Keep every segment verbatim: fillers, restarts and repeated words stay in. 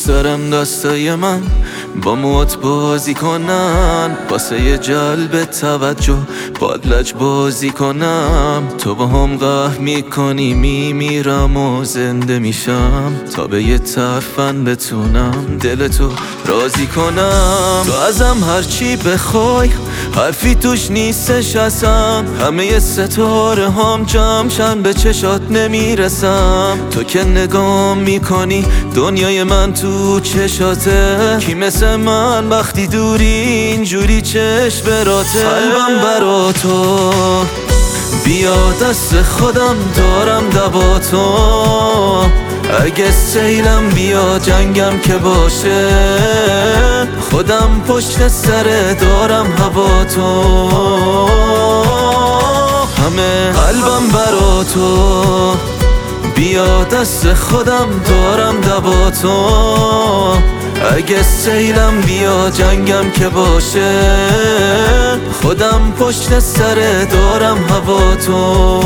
دوست دارم دستای من با موت بازی کنن، واسه یه جلب توجه باد لج بازی کنم. تو با هم قهر میکنی میمیرم و زنده میشم، تا به یه طرفن بتونم دلتو راضی کنم. تو ازم هرچی بخوای حرفی توش نیستش اصلا، همه ستاره هم جمعشن به چشات نمیرسم. تو که نگاه میکنی دنیای من تو چشاته، کی مثل من وقتی دوری اینجوری چشم براته. قلبم برا تو بیا دست خودم دارم دوا تو، اگه سیلم بیا جنگم که باشه، خودم پشت سر دارم هوا تو. همه قلبم برا تو بیا دست خودم دارم دوا تو، اگه سیلم بیا جنگم که باشه، خودم پشت سر دارم هوا تو.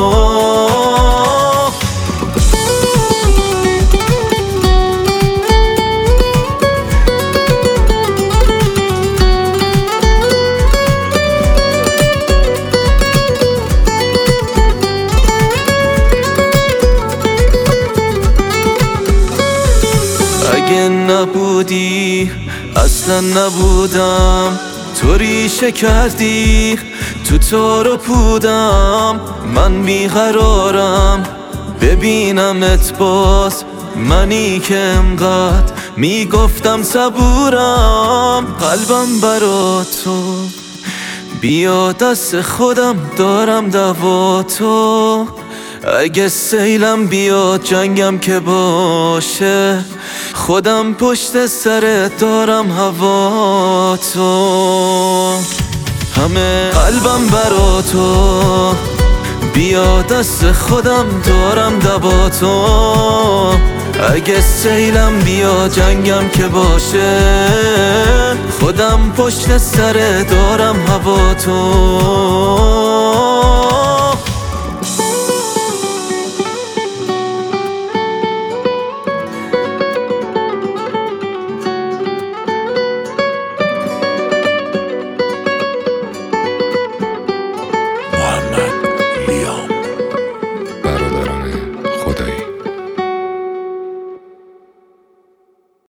اگه نبودی اصلا نبودم، تو ریشه کردی تو تار و پودم. من بیقرارم ببینمت باز، منی که انقدر میگفتم صبورم. قلبم برا تو بیا دست خودم دارم دوا تو، اگه سیلم بیاد جنگم که باشه، خودم پشت سر دارم هوا تو. همه قلبم برا تو بیا دست خودم دارم دوا تو، اگه سیلم بیا جنگم که باشه، خودم پشت سر دارم هوا تو.